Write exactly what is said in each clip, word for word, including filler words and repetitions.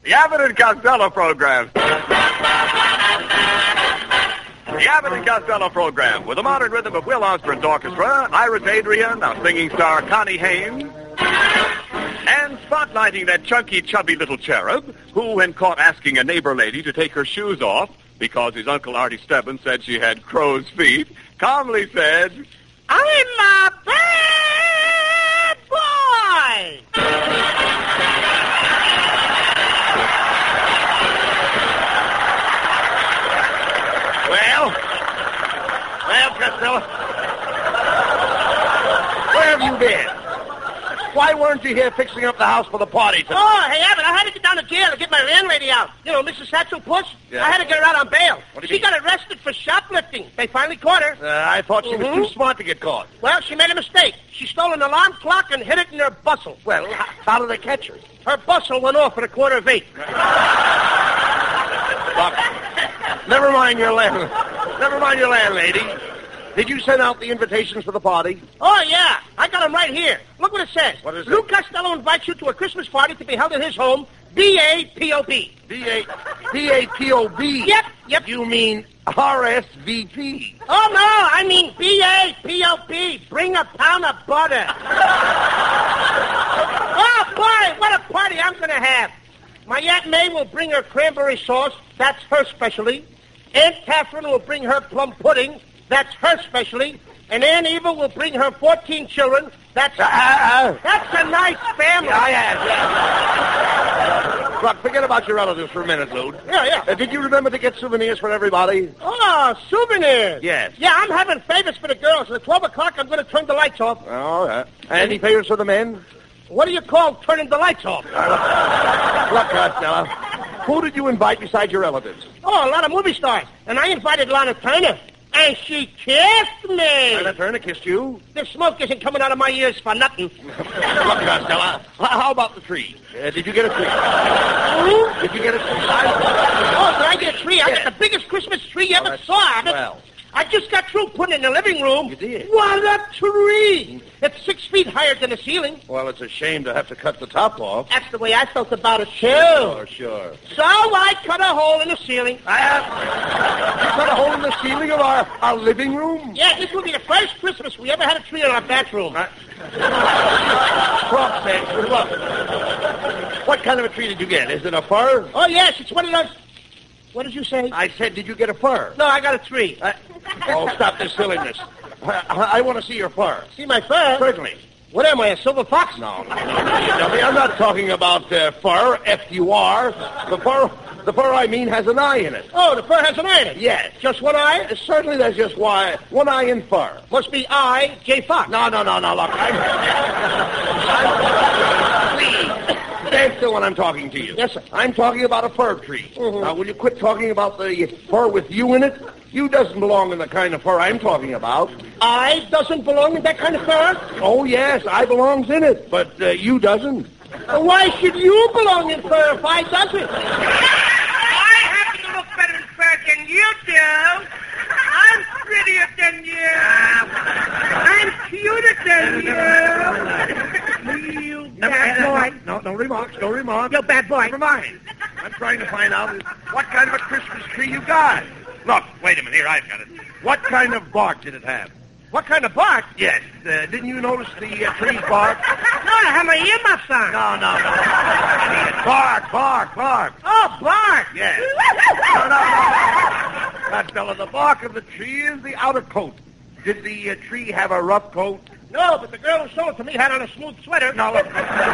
The Abbott and Costello program. The Abbott and Costello program, with the modern rhythm of Will Osborne's orchestra, Iris Adrian, our singing star Connie Haynes, and spotlighting that chunky, chubby little cherub who, when caught asking a neighbor lady to take her shoes off because his Uncle Artie Stebbins said she had crow's feet, calmly said, "I'm a bad boy!" Well, well, Costello, where have you been? Why weren't you here fixing up the house for the party tonight? Oh, hey, Abbott, I had to get down to jail to get my landlady out. You know, Missus Satchel Puss? Yeah. I had to get her out on bail. What do you She mean? got arrested for shoplifting. They finally caught her. Uh, I thought she Mhm. was too smart to get caught. Well, she made a mistake. She stole an alarm clock and hid it in her bustle. Well, h- how did they catch her? Her bustle went off at a quarter of eight. Look, never mind your land. Never mind your landlady. Did you send out the invitations for the party? Oh, yeah. I got them right here. Look what it says. What is it? Lou Costello invites you to a Christmas party to be held at his home, B A P O B. B A B A P O B. Yep, yep. You mean R S V P. Oh, no, I mean B A P O B. Bring a pound of butter. Oh, boy, what a party I'm going to have. My Aunt May will bring her cranberry sauce. That's her specialty. Aunt Catherine will bring her plum pudding. That's her specialty. And Aunt Eva will bring her fourteen children. That's Uh, uh, that's a nice family. yeah, yeah, yeah. Look, forget about your relatives for a minute, Lou. Yeah, yeah. Uh, did you remember to get souvenirs for everybody? Oh, souvenirs. Yes. Yeah, I'm having favors for the girls. At twelve o'clock, I'm going to turn the lights off. All right. Any favors for the men? What do you call turning the lights off? Look, Costello, who did you invite besides your relatives? Oh, a lot of movie stars. And I invited Lana Turner. And she kissed me. Lana Turner kissed you? The smoke isn't coming out of my ears for nothing. Look, Costello, h- how about the tree? Uh, did you get a tree? Hmm? Did you get a tree? Oh, did I get a tree? I Yeah. got the biggest Christmas tree you ever that's saw. I, swell. I just got through putting it in the living room. You did? What a tree! It's six feet higher than the ceiling. Well, it's a shame to have to cut the top off. That's the way I felt about it, too. Sure, sure. So I cut a hole in the ceiling. I have... You cut a hole in the ceiling of our, our living room? Yeah, this will be the first Christmas we ever had a tree in our bathroom. Uh, Cross sakes, look. What kind of a tree did you get? Is it a fir? Oh, yes, it's one of those... What did you say? I said, did you get a fir? No, I got a tree. Uh, oh, stop this silliness. I, I want to see your fur. See my fur? Certainly. What am I, a silver fox? No, no, no. I'm not talking about uh, fur, F U R. The fur, the fur I mean has an eye in it. Oh, the fur has an eye in it? Yes. Just one eye? Uh, certainly there's just one, one eye in fur. Must be I, J. Fox. No, no, no, no, look. I'm... I'm please, stand still when I'm talking to you. Yes, sir. I'm talking about a fir tree. Mhm. Now, will you quit talking about the fur with you in it? You doesn't belong in the kind of fur I'm talking about. I doesn't belong in that kind of fur? Oh, yes, I belongs in it, but uh, you doesn't. Why should you belong in fur if I doesn't? I happen to look better in fur than you do. I'm prettier than you. I'm cuter than you. You bad boy. No, no remarks, no remarks. You bad boy. Never mind. I'm trying to find out what kind of a Christmas tree you got. Look, wait a minute. Here, I've got it. What kind of bark did it have? What kind of bark? Yes. Uh, didn't you notice the uh, tree's bark? No, I have my earmuffs on. No, no, no. Bark, bark, bark. Oh, bark. Yes. No, no, no. That fella, the bark of the tree is the outer coat. Did the uh, tree have a rough coat? No, but the girl who sold it to me had on a smooth sweater. No, look.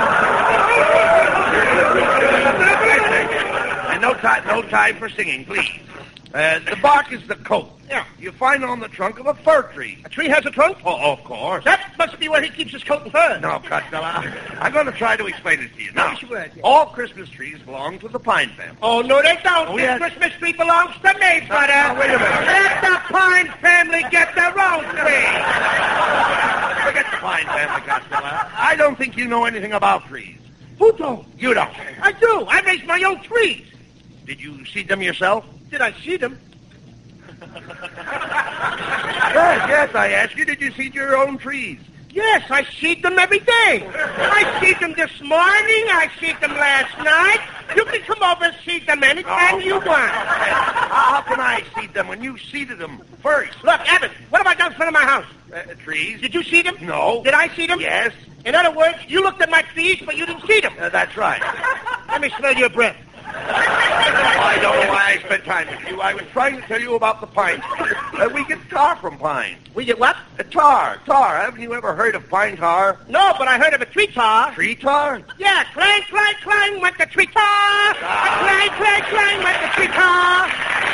And no time, no time for singing, please. Uh, the bark is the coat. Yeah. You find it on the trunk of a fir tree. A tree has a trunk? Oh, of course. That must be where he keeps his coat and fur. No, Costello, I'm going to try to explain it to you. Now, Yes, you would, yeah. all Christmas trees belong to the pine family. Oh, no, they don't. Oh, this yes. Christmas tree belongs to me, butter. now, wait a minute. Let the Pine family get their own tree. Forget the pine family, Costello. I don't think you know anything about trees. Who don't? You don't. I do. I raise my own trees. Did you see them yourself? Did I see them? Yes, yes, I asked you, did you seed your own trees? Yes, I see them every day. I see them this morning. I see them last night. You can come over and see them anytime Oh. you want. How can I see them when you seeded them first? Look, Abbott, what have I done in front of my house? Uh, trees? Did you see them? No. Did I see them? Yes. In other words, you looked at my trees, but you didn't see them. Uh, that's right. Let me smell your breath. I don't know why I spent time with you. I was trying to tell you about the pines. Uh, we get tar from pines. We get what? Uh, tar, tar. Haven't you ever heard of pine tar? No, but I heard of a tree tar. Tree tar? Yeah, clang, clang, clang, went the tree tar. Ah. Clang, clang, clang, went the tree tar.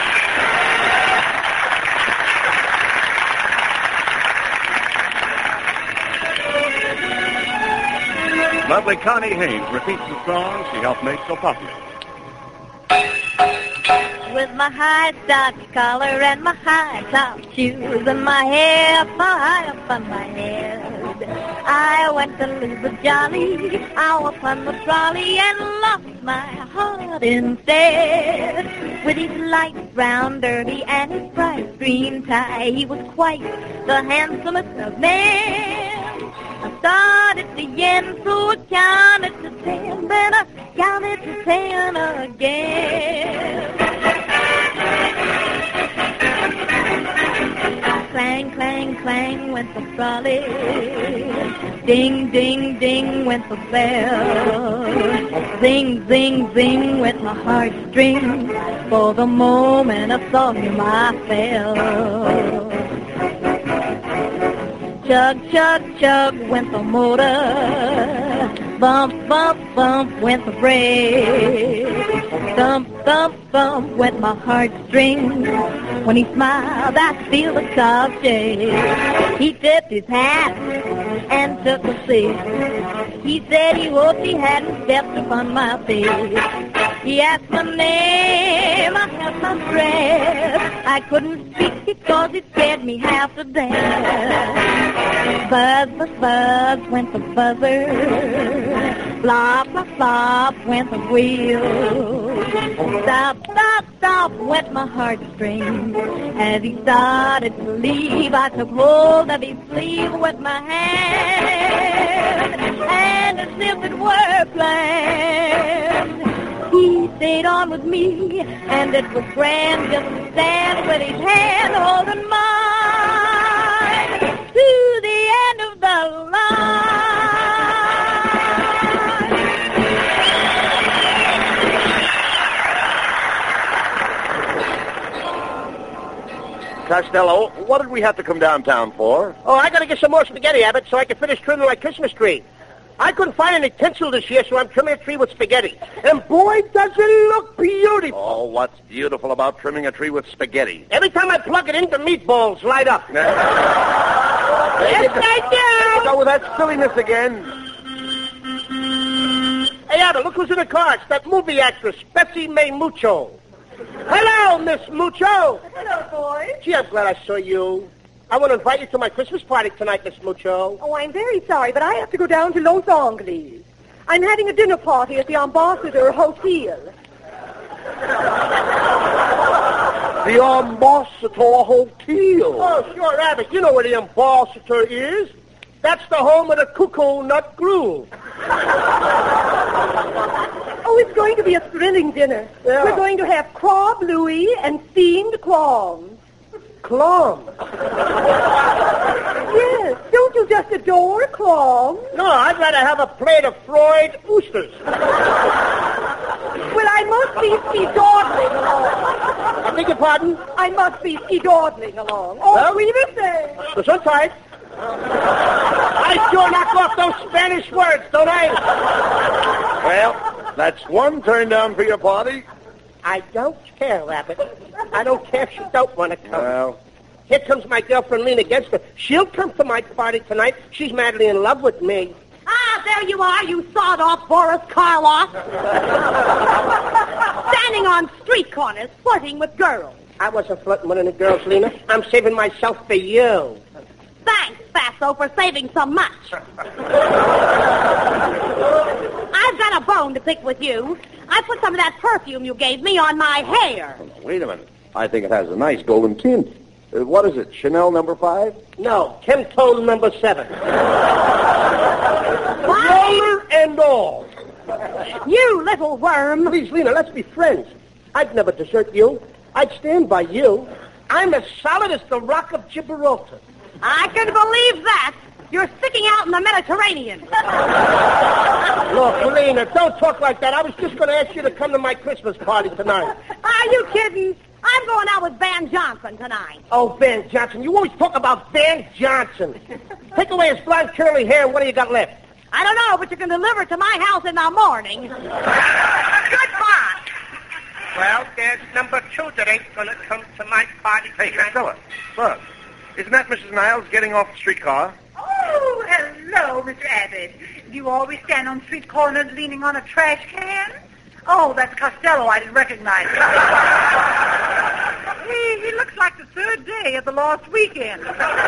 Lovely Connie Haynes repeats the song she helped make so popular. With my high starched collar and my high top shoes and my hair high up on my head, I went to lose the jolly hour upon the trolley and lost my heart instead. With his light brown derby and his bright green tie, he was quite the handsomest of men. I started to yen, so I counted to ten, then I counted to ten again. Clang, clang, clang went the trolley. Ding, ding, ding went the bell. Zing, zing, zing went my heartstrings. For the moment I saw him I fell. Chug, chug, chug went the motor. Bump, bump, bump went the brake. Thump, thump, thump went my heartstrings. When he smiled, I feel the car shake. He tipped his hat and took a seat. He said he hoped he hadn't stepped upon my face. He asked my name, I held my breath. I couldn't speak because it scared me half to death. Buzz, buzz, buzz went the buzzer. Flop, flop, flop went the wheel. Stop, stop, stop went my heartstrings. As he started to leave, I took hold of his sleeve with my hand. And as if it were planned, he stayed on with me, and it was grand just to stand with his hand holding mine to the end of the line. Costello, what did we have to come downtown for? Oh, I gotta get some more spaghetti, Abbott, so I can finish trimming my Christmas tree. I couldn't find any tinsel this year, so I'm trimming a tree with spaghetti. And boy, does it look beautiful. Oh, what's beautiful about trimming a tree with spaghetti? Every time I plug it in, the meatballs light up. Yes, I do. Go with that silliness again. Hey, Abbott, look who's in the car. It's that movie actress, Betsy May Mucho. Hello, Miss Mucho. Hello, boys. Gee, I'm glad I saw you. I want to invite you to my Christmas party tonight, Miss Mucho. Oh, I'm very sorry, but I have to go down to Los Angeles. I'm having a dinner party at the Ambassador Hotel. The Ambassador Hotel. Oh, sure, Abbott. You know where the Ambassador is. That's the home of the Cuckoo Nut Groove. Oh, it's going to be a thrilling dinner. Yeah. We're going to have crab louis and steamed clams. Clom. Yes, don't you just adore clams? No, I'd rather have a plate of fried oysters. Well, I must be ski-dawdling along. I beg your pardon? I must be ski-dawdling along. Oh, Well? we will say. So sometimes. I sure knock off those Spanish words, don't I? Well, that's one turn down for your party. I don't care, Rabbit. I don't care if you don't want to come. Well, Here comes my girlfriend, Lena Genster. She'll come to my party tonight. She's madly in love with me. Ah, there you are, you sawed-off Boris Karloff. Standing on street corners, flirting with girls. I wasn't flirting with any girls, Lena. I'm saving myself for you. Thanks, Faso, for saving so much. I've got a bone to pick with you. I put some of that perfume you gave me on my hair. wait a minute. I think it has a nice golden tint. Uh, what is it, Chanel number five? No, Chemtone number seven. Roller and all. You little worm. Please, Lena, let's be friends. I'd never desert you. I'd stand by you. I'm as solid as the Rock of Gibraltar. I can believe that. You're sticking out in the Mediterranean. Look, Lena, don't talk like that. I was just going to ask you to come to my Christmas party tonight. Are you kidding? I'm going out with Van Johnson tonight. Oh, Van Johnson. You always talk about Van Johnson. Take away his blonde curly hair, and what do you got left? I don't know, but you can deliver it to my house in the morning. Goodbye. Well, there's number two that ain't going to come to my party. Hey, Costello, look. Isn't that Missus Niles getting off the streetcar? Oh, hello, Mister Abbott. Do you always stand on street corners leaning on a trash can? Oh, that's Costello. I didn't recognize him. he, he looks like the third day of the lost weekend.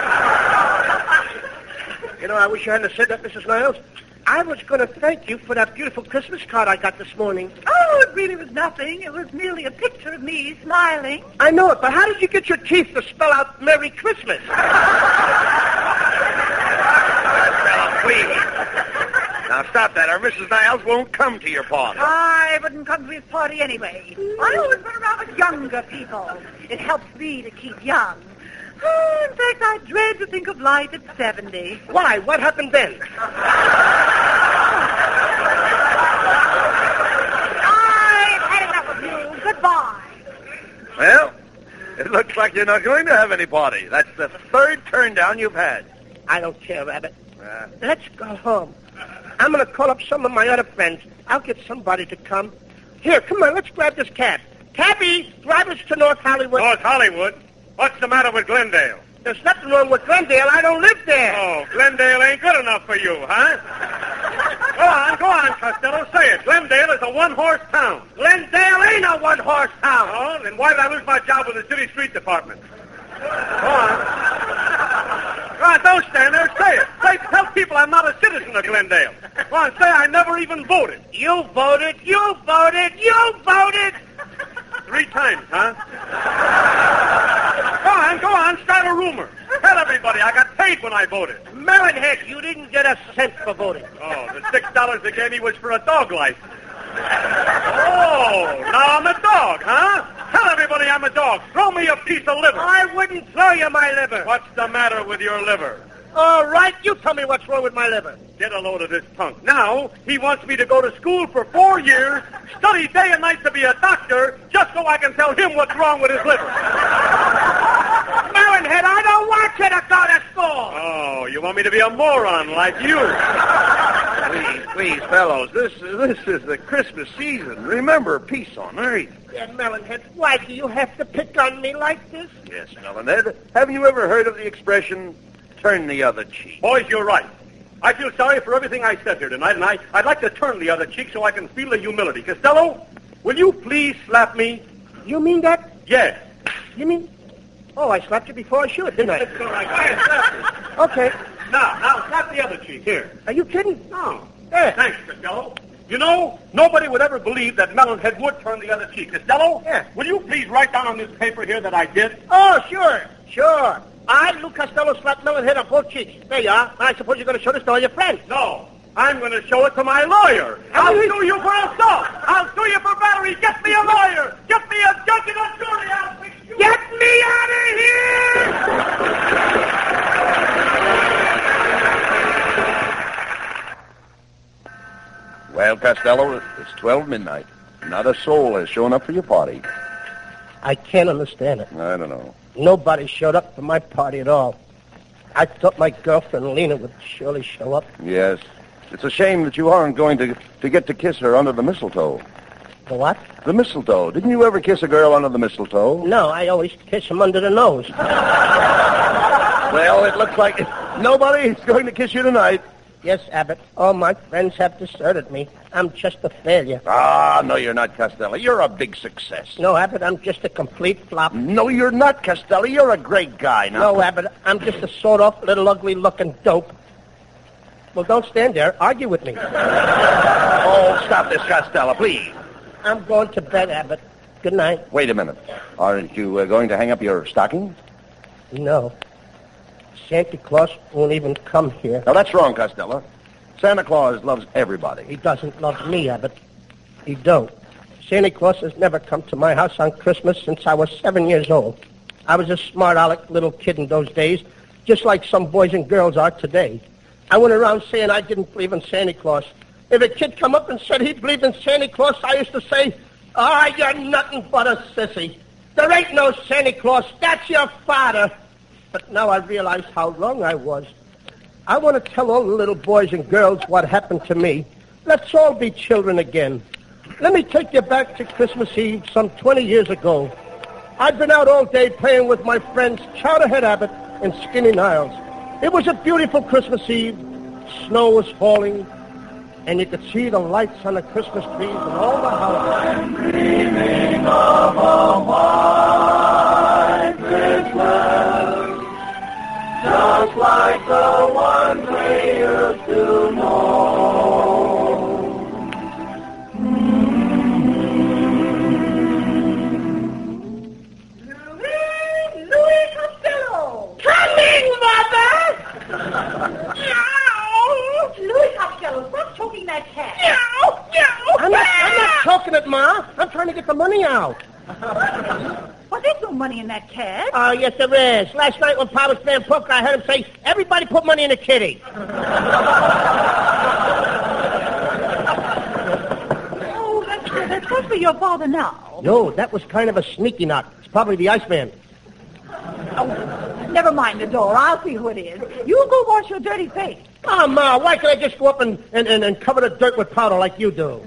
You know, I wish I hadn't said that, Missus Niles. I was going to thank you for that beautiful Christmas card I got this morning. Oh, it really was nothing. It was merely a picture of me smiling. I know it, but how did you get your teeth to spell out Merry Christmas? Costello, please. Now stop that, or Missus Niles won't come to your party. I wouldn't come to his party anyway. I always run around with younger people. It helps me to keep young. Oh, in fact, I dread to think of life at seventy. Why? What happened then? I've had enough of you. Goodbye. Well, it looks like you're not going to have any party. That's the third turn down you've had. I don't care, Rabbit. Uh, Let's go home. I'm going to call up some of my other friends. I'll get somebody to come. Here, come on, let's grab this cab. Cabby, drive us to North Hollywood. North Hollywood? What's the matter with Glendale? There's nothing wrong with Glendale. I don't live there. Oh, Glendale ain't good enough for you, huh? Go on, go on, Costello. Say it. Glendale is a one-horse town. Glendale ain't a one-horse town. Oh, then why did I lose my job with the city street department? Go on. Go on, don't stand there. Say it. Say, tell people I'm not a citizen of Glendale. Go on, say I never even voted. You voted. You voted. You voted. Three times, huh? Go on, go on, start a rumor. Tell everybody I got paid when I voted. Melonhead, you didn't get a cent for voting. Oh, the six dollars they gave me was for a dog license. Oh, now I'm a dog, huh? Tell everybody I'm a dog. Throw me a piece of liver. I wouldn't throw you my liver. What's the matter with your liver? All right, you tell me what's wrong with my liver. Get a load of this punk. Now, he wants me to go to school for four years, study day and night to be a doctor, just so I can tell him what's wrong with his liver. Melonhead, I don't want you to go to school. Oh, you want me to be a moron like you? please, please, fellows, this, this is the Christmas season. Remember, peace on earth. Yeah, Melonhead, why do you have to pick on me like this? Yes, Melonhead. Haven't you ever heard of the expression, turn the other cheek? Boys, you're right. I feel sorry for everything I said here tonight, and I, I'd like to turn the other cheek so I can feel the humility. Costello, will you please slap me? You mean that? Yes. You mean... Oh, I slapped you before I should, didn't I? That's all right. Go ahead, slap me. Okay. Now, now, slap the other cheek. Here. Are you kidding? No. Yeah. Thanks, Costello. You know, nobody would ever believe that Melonhead would turn the other cheek. Costello? Yeah. Will you please write down on this paper here that I did? Oh, sure. Sure. I, Lou Costello, slapped Melonhead on both cheeks. There you are. I suppose you're going to show this to all your friends. No. I'm going to show it to my lawyer. I'll sue you for assault. I'll sue you for battery. Get me a lawyer. Get me a judge and a jury. I'll fix you. Get me out of here! Well, Costello, it's twelve midnight. Not a soul has shown up for your party. I can't understand it. I don't know. Nobody showed up for my party at all. I thought my girlfriend Lena would surely show up. Yes. It's a shame that you aren't going to, to get to kiss her under the mistletoe. The what? The mistletoe. Didn't you ever kiss a girl under the mistletoe? No, I always kiss him under the nose. Well, it looks like nobody's going to kiss you tonight. Yes, Abbott. All my friends have deserted me. I'm just a failure. Ah, no, you're not, Costello. You're a big success. No, Abbott, I'm just a complete flop. No, you're not, Costello. You're a great guy now. No, Abbott, I'm just a sawed-off, little ugly-looking dope. Well, don't stand there. Argue with me. Oh, stop this, Costello, please. I'm going to bed, Abbott. Good night. Wait a minute. Aren't you uh, going to hang up your stocking? No. Santa Claus won't even come here. Now, that's wrong, Costello. Santa Claus loves everybody. He doesn't love me, Abbott. He don't. Santa Claus has never come to my house on Christmas since I was seven years old. I was a smart aleck little kid in those days, just like some boys and girls are today. I went around saying I didn't believe in Santa Claus. If a kid come up and said he believed in Santa Claus, I used to say, ah, oh, you're nothing but a sissy. There ain't no Santa Claus. That's your father. But now I realize how wrong I was. I want to tell all the little boys and girls what happened to me. Let's all be children again. Let me take you back to Christmas Eve some twenty years ago. I'd been out all day playing with my friends Chowderhead Abbott and Skinny Niles. It was a beautiful Christmas Eve. Snow was falling, and you could see the lights on the Christmas trees and all the houses. I'm dreaming of a white Christmas, just like the one we used to know. Louis, Louis Costello! Coming, Mother! Louis Costello, stop choking that cat. I'm not, I'm not choking it, Ma. I'm trying to get the money out. Well, there's no money in that cat. Oh, yes, there is. Last night when Pa was playing poker, I heard him say, everybody put money in the kitty. Oh, that's, that's good for your father now. No, that was kind of a sneaky knock. It's probably the Iceman. Oh, never mind the door. I'll see who it is. You go wash your dirty face. Oh, Ma, why can't I just go up and, and, and, and cover the dirt with powder like you do?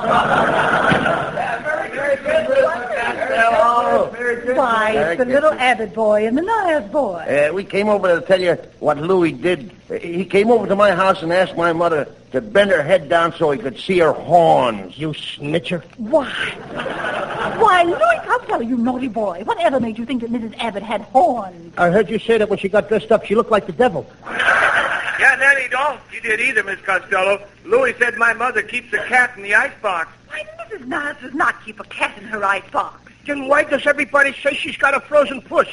Very good, Costello. Very good. Why, it's the little Abbott boy and the Niles boy. Uh, we came over to tell you what Louis did. Uh, He came over to my house and asked my mother to bend her head down so he could see her horns. You snitcher. Why? Why, Louis Costello, you naughty boy. Whatever made you think that Missus Abbott had horns? I heard you say that when she got dressed up, she looked like the devil. Yeah, that he don't. You did either, Miss Costello. Louis said my mother keeps a cat in the icebox. Why, Missus Niles does not keep a cat in her icebox. Then why does everybody say she's got a frozen puss?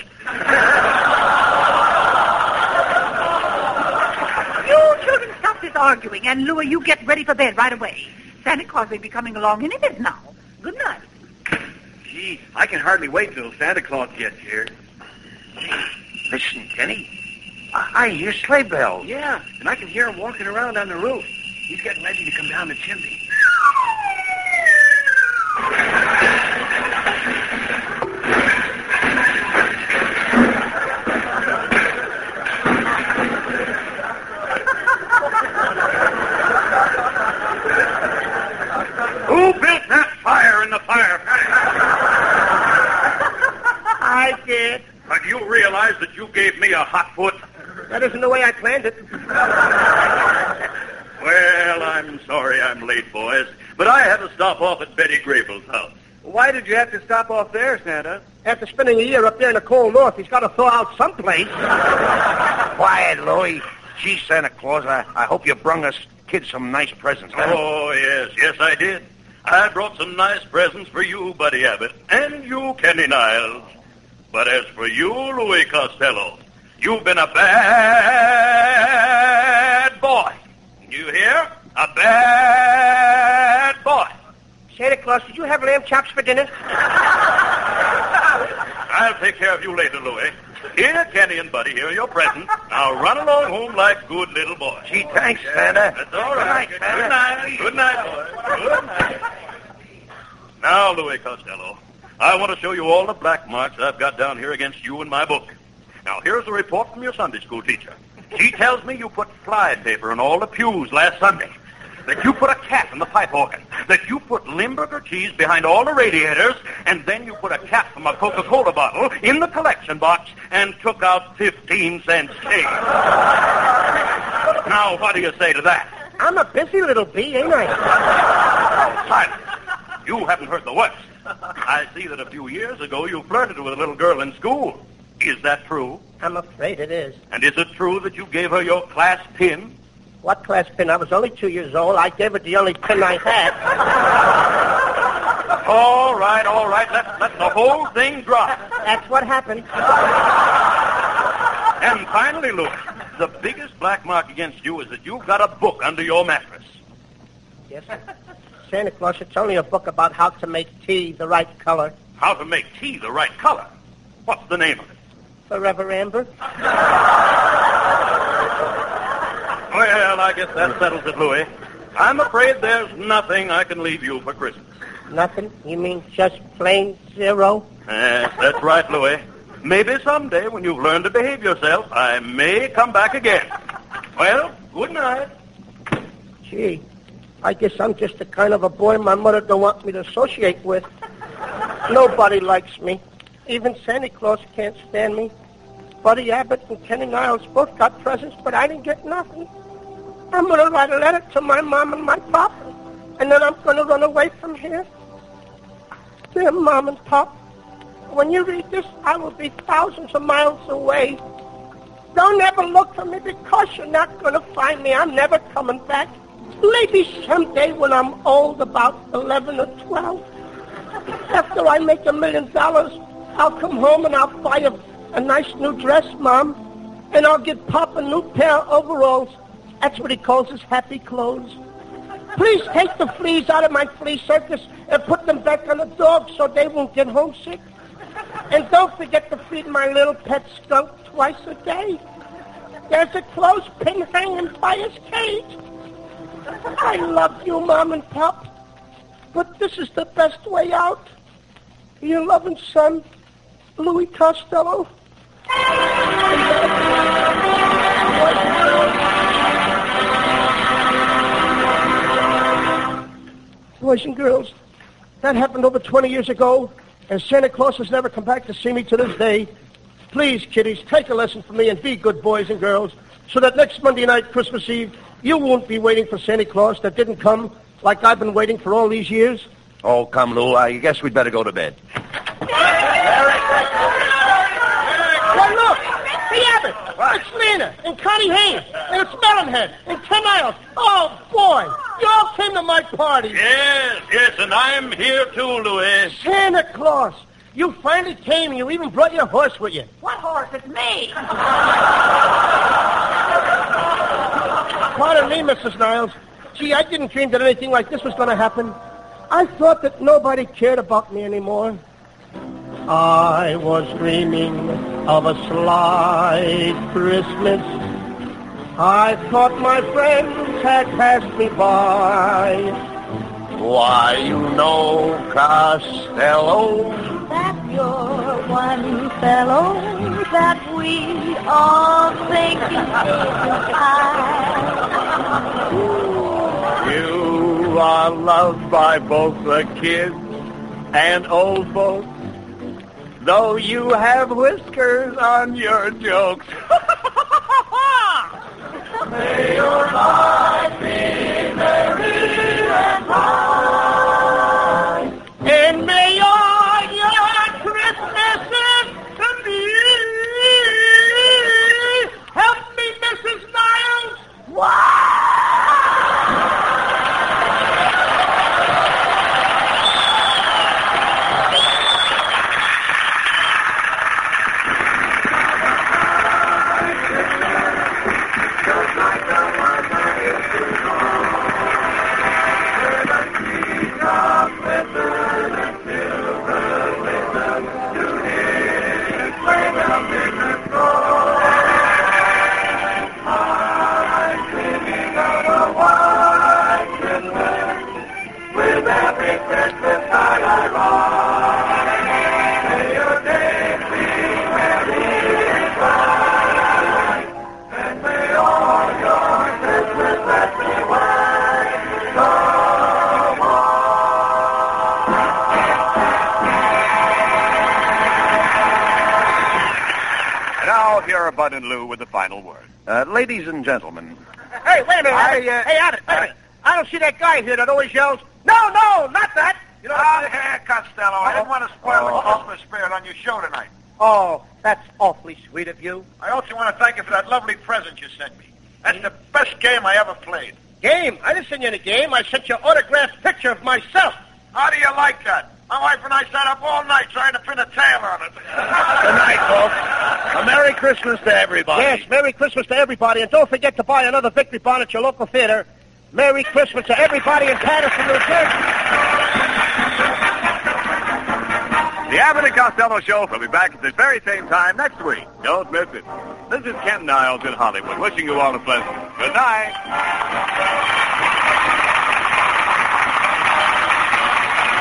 You children stop this arguing, and Louis, you get ready for bed right away. Santa Claus may be coming along any minute now. Good night. Gee, I can hardly wait till Santa Claus gets here. Listen, Kenny. I, I hear sleigh bells. Yeah, and I can hear him walking around on the roof. He's getting ready to come down the chimney. Who built that fire in the fireplace? I did. But you realize that you gave me a hot foot? That isn't the way I planned it. Well, I'm sorry I'm late, boys, but I had to stop off at Betty Grable's house. Why did you have to stop off there, Santa? After spending a year up there in the cold north, he's got to thaw out someplace. Quiet, Louis. Gee, Santa Claus, I, I hope you brung us kids some nice presents. Huh? Oh, yes, yes, I did. I brought some nice presents for you, Buddy Abbott, and you, Kenny Niles. But as for you, Louis Costello, you've been a bad boy. You hear? A bad boy. Santa Claus, did you have lamb chops for dinner? I'll take care of you later, Louis. Here, Kenny and Buddy, here are your presents. Now run along home like good little boys. Gee, thanks, Santa. That's all right. Good night, Good night, boys. Good night. Now, Louis Costello, I want to show you all the black marks I've got down here against you in my book. Now, here's a report from your Sunday school teacher. She tells me you put fly paper in all the pews last Sunday, that you put a cat in the pipe organ, that you put Limburger cheese behind all the radiators, and then you put a cap from a Coca-Cola bottle in the collection box and took out fifteen cents change. Now, what do you say to that? I'm a busy little bee, ain't I? Silence. You haven't heard the worst. I see that a few years ago you flirted with a little girl in school. Is that true? I'm afraid it is. And is it true that you gave her your class pin? What class pin? I was only two years old. I gave it the only pin I had. All right, all right. Let, let the whole thing drop. That's what happened. And finally, Louis, the biggest black mark against you is that you've got a book under your mattress. Yes, Santa Claus, it's only a book about how to make tea the right color. How to make tea the right color? What's the name of it? Forever Amber. Well, I guess that settles it, Louis. I'm afraid there's nothing I can leave you for Christmas. Nothing? You mean just plain zero? Yes, that's right, Louis. Maybe someday when you've learned to behave yourself, I may come back again. Well, good night. Gee, I guess I'm just the kind of a boy my mother don't want me to associate with. Nobody likes me. Even Santa Claus can't stand me. Buddy Abbott and Kenny Niles both got presents, but I didn't get nothing. I'm going to write a letter to my mom and my pop, and then I'm going to run away from here. Dear Mom and Pop, when you read this, I will be thousands of miles away. Don't ever look for me because you're not going to find me. I'm never coming back. Maybe someday when I'm old, about eleven or twelve, after I make a million dollars, I'll come home and I'll buy a, a nice new dress, Mom, and I'll give Pop a new pair of overalls. That's what he calls his happy clothes. Please take the fleas out of my flea circus and put them back on the dogs so they won't get homesick. And don't forget to feed my little pet skunk twice a day. There's a clothespin hanging by his cage. I love you, Mom and Pop, but this is the best way out. Your loving son, Louis Costello. Boys and girls, that happened over twenty years ago, and Santa Claus has never come back to see me to this day. Please, kiddies, take a lesson from me and be good boys and girls, so that next Monday night, Christmas Eve, you won't be waiting for Santa Claus that didn't come like I've been waiting for all these years. Oh, come, Lou. I guess we'd better go to bed. Well, look, the Abbott, it's Lena, and Connie Haynes, and it's Melonhead, and Ken Niles. Oh, boy, you all came to my party. Yes, yes, and I'm here too, Louis. Santa Claus, you finally came, and you even brought your horse with you. What horse? It's me. Pardon me, Missus Niles. Gee, I didn't dream that anything like this was going to happen. I thought that nobody cared about me anymore. I was dreaming of a slight Christmas. I thought my friends had passed me by. Why, you know, Costello, That you're one fellow that we all think is high. You are loved by both the kids and old folks, though you have whiskers on your jokes. May your life be merry and bright. And may all your Christmases to me help me, Missus Niles. Wow! Bud and Lou with the final word. uh, ladies and gentlemen, Hey, wait a minute. I, Abbott. uh, hey, Abbott, wait a minute. I don't see that guy here that always yells, no, no, not that. You know, Ah, here, Costello. I didn't want to spoil Oh. the Christmas spirit on your show tonight. Oh, that's awfully sweet of you. I also want to thank you for that lovely present you sent me. That's the best game I ever played. Game? I didn't send you any game. I sent you an autographed picture of myself. How do you like that? My wife and I sat up all night trying to pin a tail on it. good night, folks. A Merry Christmas to everybody. Yes, Merry Christmas to everybody. And don't forget to buy another Victory Bond at your local theater. Merry Christmas to everybody in Patterson, New Jersey. The Abbott and Costello Show will be back at this very same time next week. Don't miss it. This is Ken Niles in Hollywood, wishing you all a pleasant good night.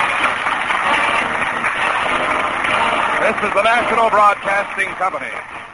This is the National Broadcasting Company.